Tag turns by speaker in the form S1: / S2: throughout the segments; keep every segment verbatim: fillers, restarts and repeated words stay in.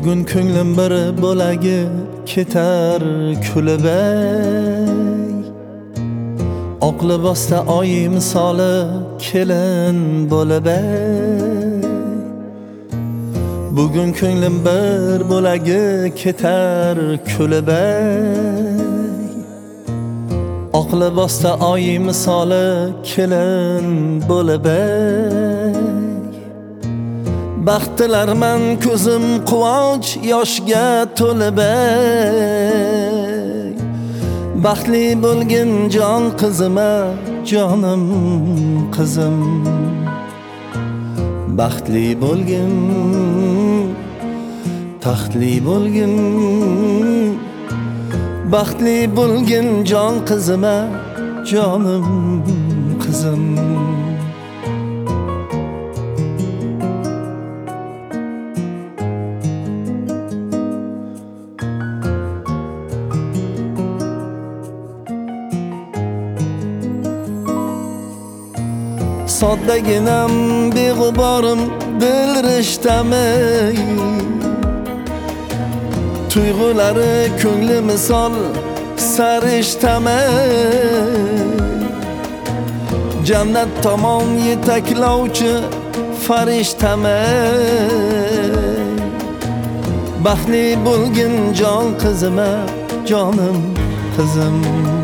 S1: Bugun ko'nglim bir bo'lagi ketar kulib ey. Oq libosda oy misoli kelin bo'lib ey. Bugun ko'nglim bir bo'lagi ketar kulib ey. Oq libosda oy misoli kelin bo'lib ey. Baxtlarman ko'zim quvonch yoshga to'lib ey. Baxtli bo'lgin jon qizima, jonim qizim. Baxtli bo'lgin, taxtli bo'lgin. Baxtli bo'lgin jon qizima, jonim qizim. Soddaginam beg'uborim dil rishtami, tuyg'ulari ko'ngli misol sarishtami. Jannat tomon yetaklovchi farishtami. Baxtli bo'lgin jon qizima, jonim qizim.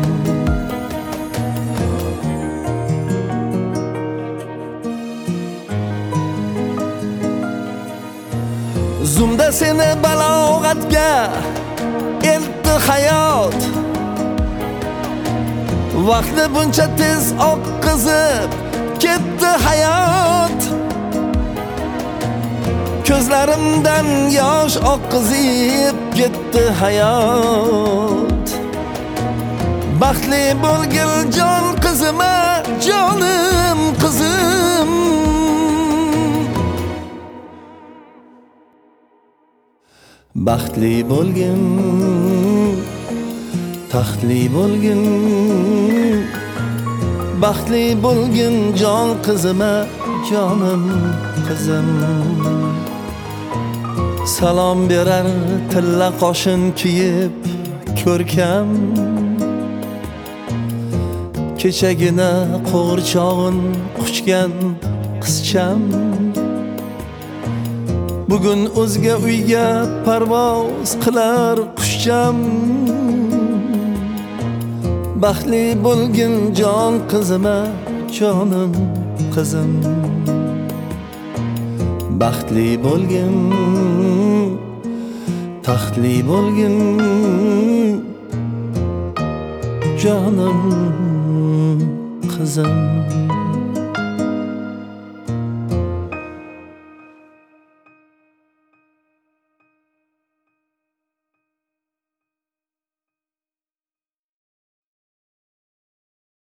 S1: Zumda seni balog'atga eltdi hayot. Vaqtni buncha tez oqqizib ketdi hayot. Ko'zlarimdan yosh oqqizib ketdi hayot. Baxtli bo'lgil jon qizima, jonim qizim. Baxtli bo'lgin, taxtli bo'lgin. Baxtli bo'lgin jon qizima, jonim qizim. Salom berar tilla qoshin kiyib ko'rkam. Kechagina qo'g'irchog'in quchgan qizcham. Bugun o'zga uyga parvoz qilar qushcham. Baxtli bo'lgin jon qizima, jonim qizim. Baxtli bo'lgin, taxtli bo'lgin. Jonim qizim.